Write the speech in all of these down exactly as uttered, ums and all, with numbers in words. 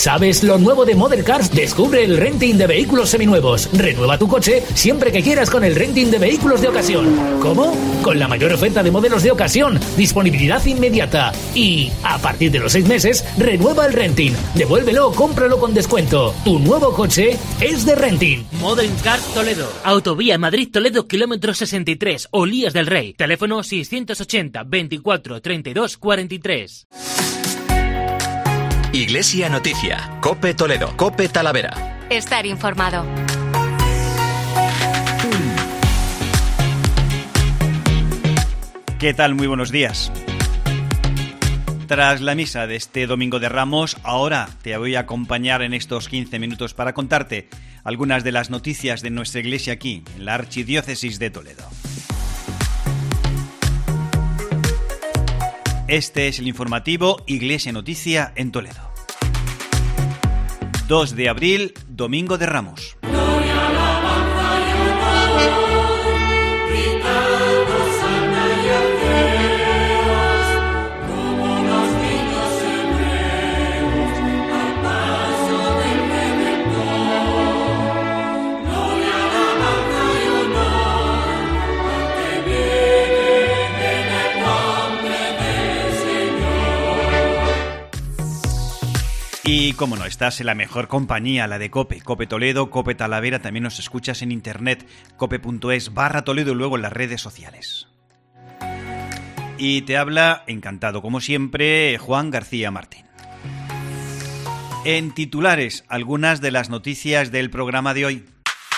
¿Sabes lo nuevo de Model Cars? Descubre el renting de vehículos seminuevos. Renueva tu coche siempre que quieras con el renting de vehículos de ocasión. ¿Cómo? Con la mayor oferta de modelos de ocasión, disponibilidad inmediata. Y, a partir de los seis meses, renueva el renting. Devuélvelo o cómpralo con descuento. Tu nuevo coche es de renting. Model Cars Toledo. Autovía Madrid-Toledo, kilómetro sesenta y tres, Olías del Rey. Teléfono seiscientos ochenta, veinticuatro, treinta y dos, cuarenta y tres. Iglesia Noticia, COPE Toledo, COPE Talavera. Estar informado. ¿Qué tal? Muy buenos días. Tras la misa de este Domingo de Ramos, ahora te voy a acompañar en estos quince minutos para contarte algunas de las noticias de nuestra iglesia aquí, en la Archidiócesis de Toledo. Este es el informativo Iglesia Noticia en Toledo. dos de abril, Domingo de Ramos. Y como no, estás en la mejor compañía, la de COPE, COPE Toledo, COPE Talavera, también nos escuchas en internet, cope.es barra Toledo y luego en las redes sociales. Y te habla, encantado como siempre, Juan García Martín. En titulares, algunas de las noticias del programa de hoy.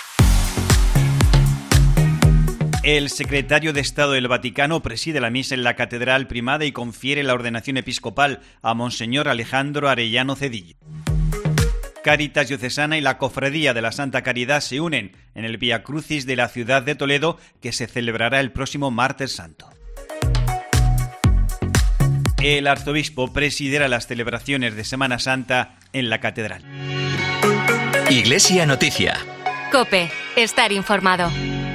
El secretario de Estado del Vaticano preside la misa en la Catedral Primada y confiere la ordenación episcopal a Monseñor Alejandro Arellano Cedillo. Cáritas Diocesana y la Cofradía de la Santa Caridad se unen en el Vía Crucis de la ciudad de Toledo, que se celebrará el próximo Martes Santo. El arzobispo presidirá las celebraciones de Semana Santa en la Catedral. Iglesia Noticia. COPE. Estar informado.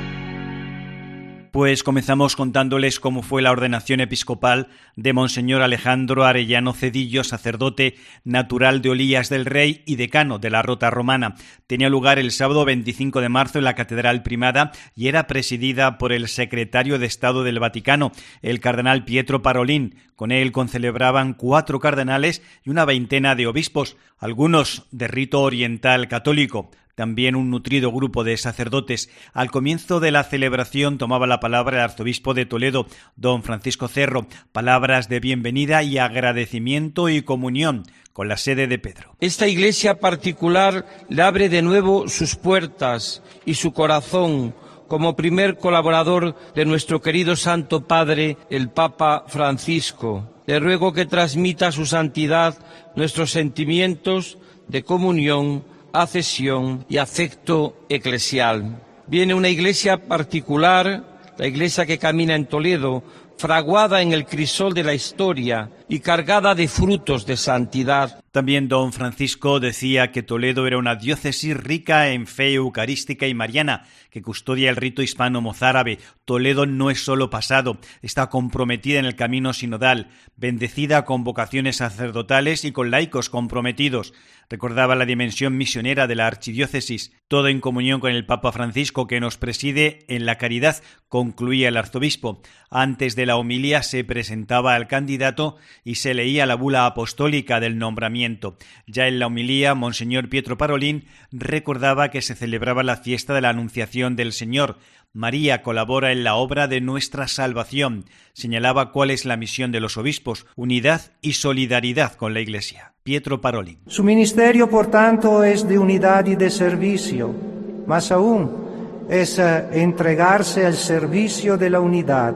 Pues comenzamos contándoles cómo fue la ordenación episcopal de Monseñor Alejandro Arellano Cedillo, sacerdote natural de Olías del Rey y decano de la Rota Romana. Tenía lugar el sábado veinticinco de marzo en la Catedral Primada y era presidida por el secretario de Estado del Vaticano, el cardenal Pietro Parolin. Con él concelebraban cuatro cardenales y una veintena de obispos, algunos de rito oriental católico. También un nutrido grupo de sacerdotes. Al comienzo de la celebración tomaba la palabra el arzobispo de Toledo, don Francisco Cerro, palabras de bienvenida y agradecimiento y comunión con la sede de Pedro. Esta iglesia particular le abre de nuevo sus puertas y su corazón como primer colaborador de nuestro querido Santo Padre, el Papa Francisco. Le ruego que transmita a su santidad nuestros sentimientos de comunión, adhesión y afecto eclesial. Viene una iglesia particular, la iglesia que camina en Toledo, fraguada en el crisol de la historia y cargada de frutos de santidad. También don Francisco decía que Toledo era una diócesis rica en fe eucarística y mariana, que custodia el rito hispano-mozárabe. Toledo no es solo pasado, está comprometida en el camino sinodal, bendecida con vocaciones sacerdotales y con laicos comprometidos. Recordaba la dimensión misionera de la archidiócesis, todo en comunión con el Papa Francisco, que nos preside en la caridad, concluía el arzobispo. Antes de la homilía se presentaba al candidato y se leía la bula apostólica del nombramiento. Ya en la homilía, Monseñor Pietro Parolin recordaba que se celebraba la fiesta de la Anunciación del Señor. María colabora en la obra de nuestra salvación. Señalaba cuál es la misión de los obispos: unidad y solidaridad con la Iglesia. Pietro Parolin. Su ministerio, por tanto, es de unidad y de servicio, más aún es entregarse al servicio de la unidad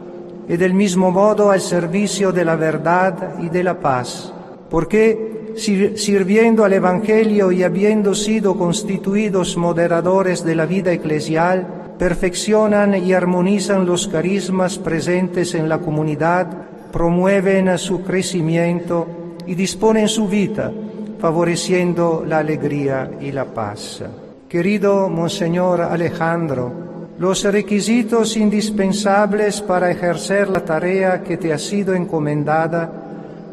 y del mismo modo al servicio de la verdad y de la paz, porque sirviendo al Evangelio y habiendo sido constituidos moderadores de la vida eclesial, perfeccionan y armonizan los carismas presentes en la comunidad, promueven su crecimiento y disponen su vida, favoreciendo la alegría y la paz. Querido Monseñor Alejandro, los requisitos indispensables para ejercer la tarea que te ha sido encomendada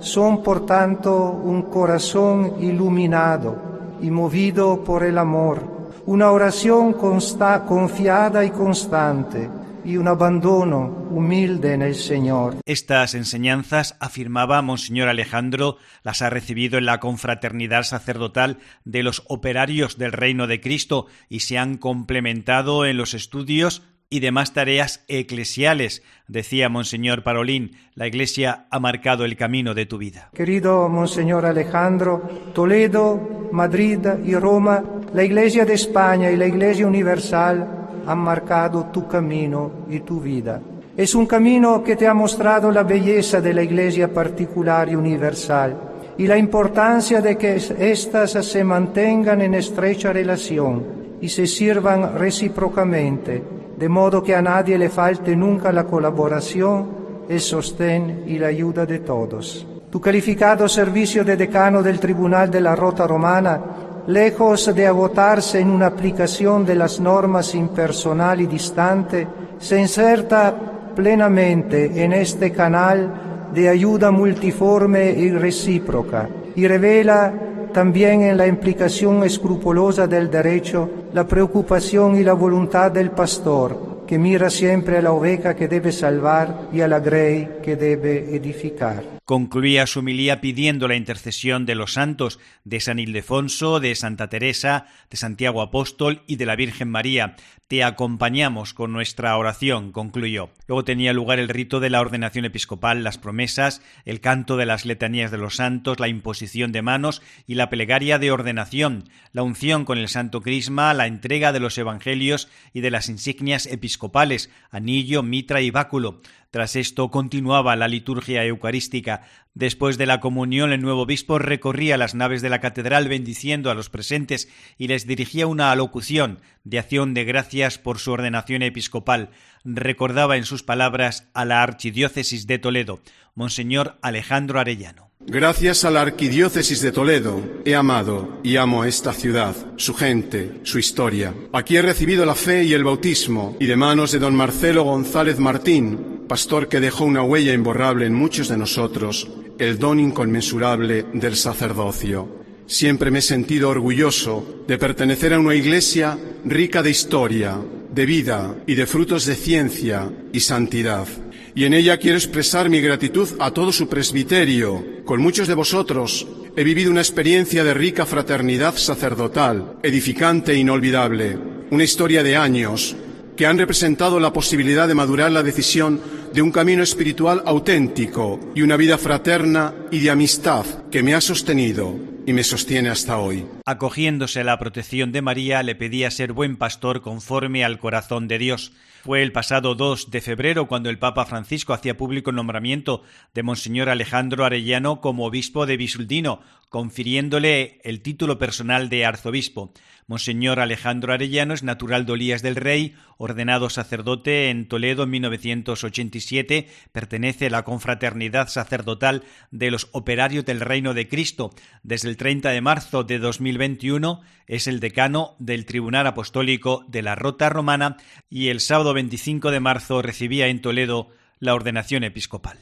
son por tanto un corazón iluminado y movido por el amor, una oración consta- confiada y constante, y un abandono humilde en el Señor. Estas enseñanzas, afirmaba Monseñor Alejandro, las ha recibido en la confraternidad sacerdotal de los operarios del Reino de Cristo y se han complementado en los estudios y demás tareas eclesiales. Decía Monseñor Parolín, la Iglesia ha marcado el camino de tu vida. Querido Monseñor Alejandro, Toledo, Madrid y Roma, la Iglesia de España y la Iglesia Universal han marcado tu camino y tu vida. Es un camino que te ha mostrado la belleza de la Iglesia particular y universal y la importancia de que éstas se mantengan en estrecha relación y se sirvan recíprocamente, de modo que a nadie le falte nunca la colaboración, el sostén y la ayuda de todos. Tu calificado servicio de decano del Tribunal de la Rota Romana, lejos de agotarse en una aplicación de las normas impersonal y distante, se inserta plenamente en este canal de ayuda multiforme y recíproca y revela también en la implicación escrupulosa del derecho la preocupación y la voluntad del pastor, que mira siempre a la oveja que debe salvar y a la grey que debe edificar. Concluía su homilía pidiendo la intercesión de los santos, de San Ildefonso, de Santa Teresa, de Santiago Apóstol y de la Virgen María. Te acompañamos con nuestra oración, concluyó. Luego tenía lugar el rito de la ordenación episcopal, las promesas, el canto de las letanías de los santos, la imposición de manos y la plegaria de ordenación, la unción con el santo crisma, la entrega de los evangelios y de las insignias episcopales, anillo, mitra y báculo. Tras esto continuaba la liturgia eucarística. Después de la comunión, el nuevo obispo recorría las naves de la catedral bendiciendo a los presentes y les dirigía una alocución de acción de gracias por su ordenación episcopal. Recordaba en sus palabras a la archidiócesis de Toledo, Monseñor Alejandro Arellano. Gracias a la Arquidiócesis de Toledo he amado y amo esta ciudad, su gente, su historia. Aquí he recibido la fe y el bautismo, y de manos de don Marcelo González Martín, pastor que dejó una huella imborrable en muchos de nosotros, el don inconmensurable del sacerdocio. Siempre me he sentido orgulloso de pertenecer a una iglesia rica de historia, de vida y de frutos de ciencia y santidad. Y en ella quiero expresar mi gratitud a todo su presbiterio. Con muchos de vosotros he vivido una experiencia de rica fraternidad sacerdotal, edificante e inolvidable. Una historia de años que han representado la posibilidad de madurar la decisión de un camino espiritual auténtico y una vida fraterna y de amistad que me ha sostenido y me sostiene hasta hoy. Acogiéndose a la protección de María, le pedía ser buen pastor conforme al corazón de Dios. Fue el pasado dos de febrero cuando el Papa Francisco hacía público el nombramiento de Monseñor Alejandro Arellano como obispo de Visuldino, confiriéndole el título personal de arzobispo. Monseñor Alejandro Arellano es natural de Olías del Rey, ordenado sacerdote en Toledo en mil novecientos ochenta y siete, pertenece a la confraternidad sacerdotal de los operarios del Reino de Cristo. Desde el treinta de marzo de dos mil veintiuno es el decano del Tribunal Apostólico de la Rota Romana y el sábado veinticinco de marzo recibía en Toledo la ordenación episcopal.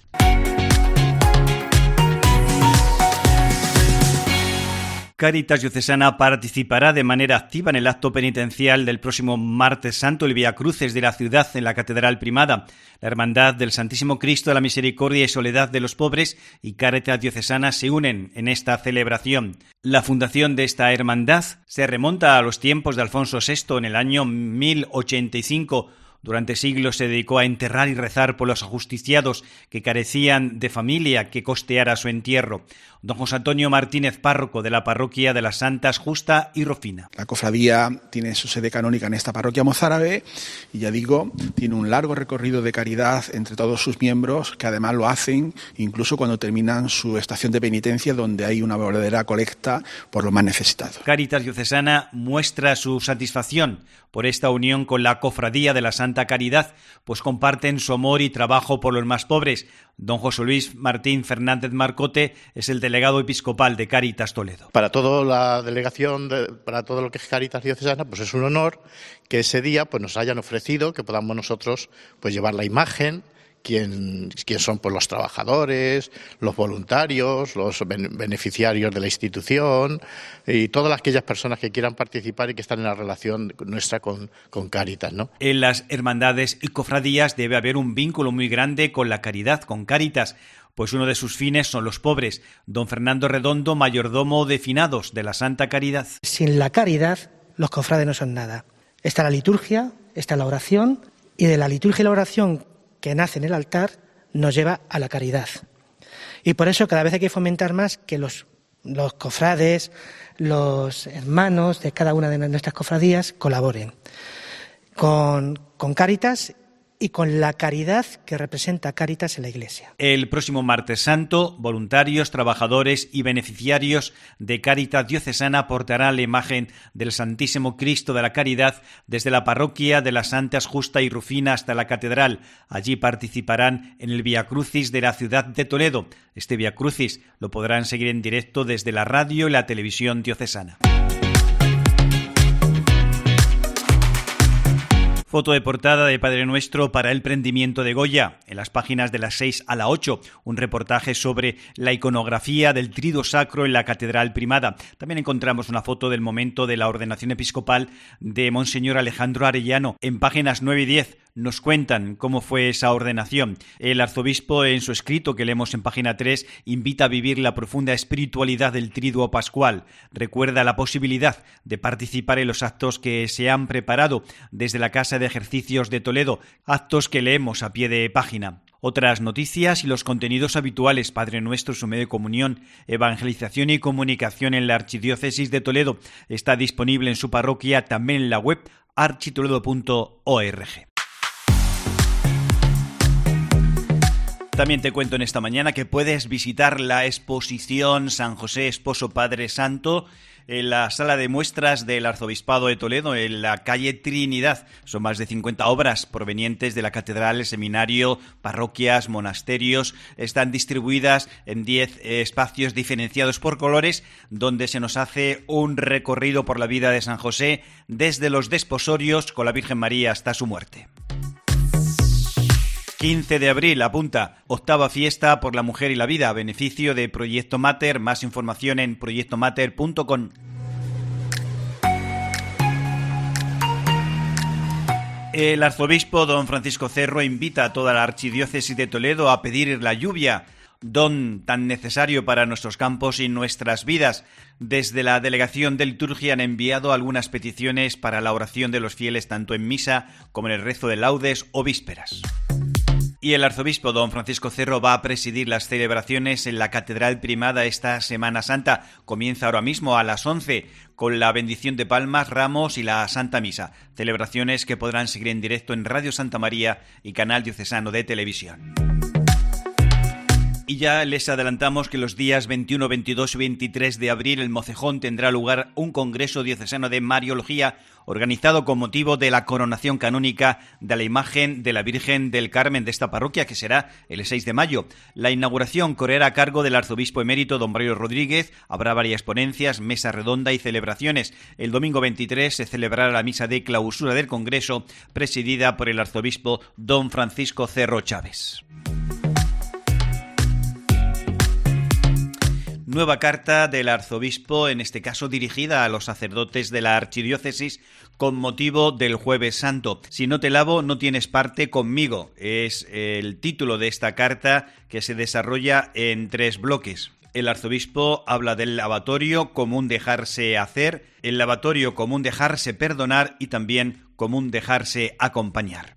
Cáritas Diocesana participará de manera activa en el acto penitencial del próximo martes santo, el Vía Cruces de la ciudad en la Catedral Primada. La Hermandad del Santísimo Cristo de la Misericordia y Soledad de los Pobres y Cáritas Diocesana se unen en esta celebración. La fundación de esta hermandad se remonta a los tiempos de Alfonso sexto en el año mil ochenta y cinco. Durante siglos se dedicó a enterrar y rezar por los ajusticiados que carecían de familia que costeara su entierro. Don José Antonio Martínez, párroco de la parroquia de las Santas Justa y Rufina. La cofradía tiene su sede canónica en esta parroquia mozárabe y, ya digo, tiene un largo recorrido de caridad entre todos sus miembros, que además lo hacen incluso cuando terminan su estación de penitencia, donde hay una verdadera colecta por los más necesitados. Cáritas Diocesana muestra su satisfacción por esta unión con la cofradía de la Santa Caridad, pues comparten su amor y trabajo por los más pobres. Don José Luis Martín Fernández Marcote es el delegado episcopal de Cáritas Toledo. Para toda la delegación, de, para todo lo que es Cáritas Diocesana, pues es un honor que ese día pues nos hayan ofrecido que podamos nosotros pues llevar la imagen quién, quién son pues, los trabajadores, los voluntarios, los beneficiarios de la institución y todas aquellas personas que quieran participar y que están en la relación nuestra con, con Cáritas, ¿no? En las hermandades y cofradías debe haber un vínculo muy grande con la caridad, con Cáritas, pues uno de sus fines son los pobres. Don Fernando Redondo, mayordomo de finados de la Santa Caridad. Sin la caridad, los cofrades no son nada. Está la liturgia, está la oración, y de la liturgia y la oración que nace en el altar nos lleva a la caridad. Y por eso cada vez hay que fomentar más que los, los cofrades, los hermanos de cada una de nuestras cofradías colaboren con, con Cáritas y con la caridad que representa Cáritas en la Iglesia. El próximo martes santo, voluntarios, trabajadores y beneficiarios de Cáritas Diocesana portarán la imagen del Santísimo Cristo de la Caridad desde la parroquia de las Santas Justa y Rufina hasta la catedral. Allí participarán en el Vía Crucis de la ciudad de Toledo. Este Vía Crucis lo podrán seguir en directo desde la radio y la televisión diocesana. Foto de portada de Padre Nuestro para el prendimiento de Goya. En las páginas de las seis a la ocho, un reportaje sobre la iconografía del triduo sacro en la Catedral Primada. También encontramos una foto del momento de la ordenación episcopal de Monseñor Alejandro Arellano. En páginas nueve y diez nos cuentan cómo fue esa ordenación. El arzobispo, en su escrito que leemos en página tres, invita a vivir la profunda espiritualidad del triduo pascual. Recuerda la posibilidad de participar en los actos que se han preparado desde la Casa de Ejercicios de Toledo, actos que leemos a pie de página. Otras noticias y los contenidos habituales: Padre Nuestro, su medio de comunión, evangelización y comunicación en la Archidiócesis de Toledo. Está disponible en su parroquia, también en la web architoledo punto org. También te cuento en esta mañana que puedes visitar la exposición San José Esposo Padre Santo en la sala de muestras del Arzobispado de Toledo, en la calle Trinidad. Son más de cincuenta obras provenientes de la catedral, el seminario, parroquias, monasterios. Están distribuidas en diez espacios diferenciados por colores, donde se nos hace un recorrido por la vida de San José desde los desposorios con la Virgen María hasta su muerte. quince de abril, apunta, octava fiesta por la mujer y la vida, a beneficio de Proyecto Mater. Más información en proyecto mater punto com. El arzobispo don Francisco Cerro invita a toda la archidiócesis de Toledo a pedir la lluvia, don tan necesario para nuestros campos y nuestras vidas. Desde la Delegación de Liturgia han enviado algunas peticiones para la oración de los fieles, tanto en misa como en el rezo de laudes o vísperas. Y el arzobispo don Francisco Cerro va a presidir las celebraciones en la Catedral Primada esta Semana Santa. Comienza ahora mismo a las once con la bendición de palmas, ramos y la Santa Misa. Celebraciones que podrán seguir en directo en Radio Santa María y Canal Diocesano de Televisión. Y ya les adelantamos que los días veintiuno, veintidós y veintitrés de abril en Mocejón tendrá lugar un congreso diocesano de Mariología organizado con motivo de la coronación canónica de la imagen de la Virgen del Carmen de esta parroquia, que será el seis de mayo. La inauguración correrá a cargo del arzobispo emérito don Braulio Rodríguez. Habrá varias ponencias, mesa redonda y celebraciones. El domingo veintitrés se celebrará la misa de clausura del congreso, presidida por el arzobispo don Francisco Cerro Chávez. Nueva carta del arzobispo, en este caso dirigida a los sacerdotes de la archidiócesis con motivo del Jueves Santo. Si no te lavo, no tienes parte conmigo. Es el título de esta carta, que se desarrolla en tres bloques. El arzobispo habla del lavatorio como un dejarse hacer, el lavatorio como un dejarse perdonar y también como un dejarse acompañar.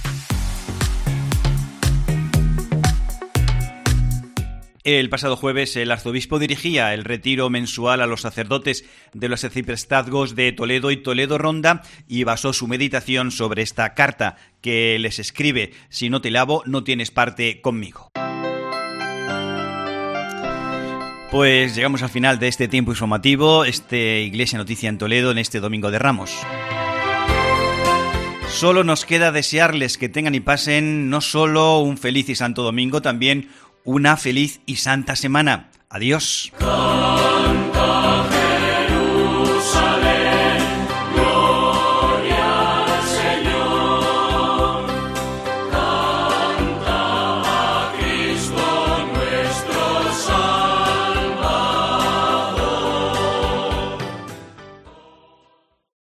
El pasado jueves el arzobispo dirigía el retiro mensual a los sacerdotes de los arciprestazgos de Toledo y Toledo Ronda y basó su meditación sobre esta carta que les escribe: si no te lavo, no tienes parte conmigo. Pues llegamos al final de este tiempo informativo, este Iglesia Noticia en Toledo, en este Domingo de Ramos. Solo nos queda desearles que tengan y pasen no solo un feliz y santo domingo, también una feliz y santa semana. Adiós.